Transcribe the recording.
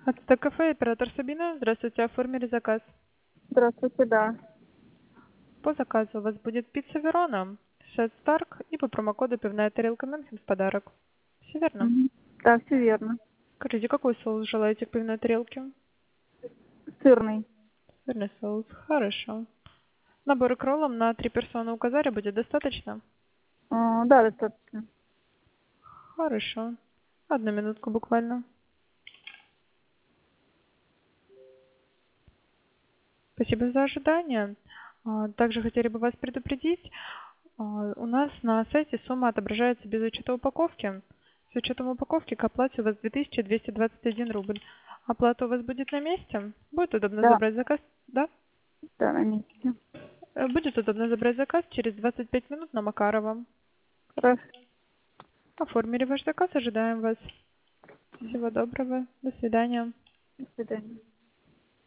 Это кафе, оператор Сабина. Здравствуйте, оформили заказ. Здравствуйте, да. По заказу у вас будет пицца Верона, сет Старк и по промокоду пивная тарелка Мюнхен в подарок. Все верно? Мгм. Да, все верно. Скажите, какой соус желаете к пивной тарелке? Сырный. Сырный соус. Хорошо. Набор к роллам на 3 персоны у Казаря будет достаточно? Да, достаточно. Хорошо. Одну минутку буквально. Спасибо за ожидание. Также хотели бы вас предупредить, у нас на сайте сумма отображается без учета упаковки. С учетом упаковки к оплате у вас 2221 рубль. Оплата у вас будет на месте? Будет удобно Да, забрать заказ? Да? да, на месте. Будет удобно забрать заказ через 25 минут на Макарова. Хорошо. Оформили ваш заказ, ожидаем вас. Всего доброго. До свидания. До свидания.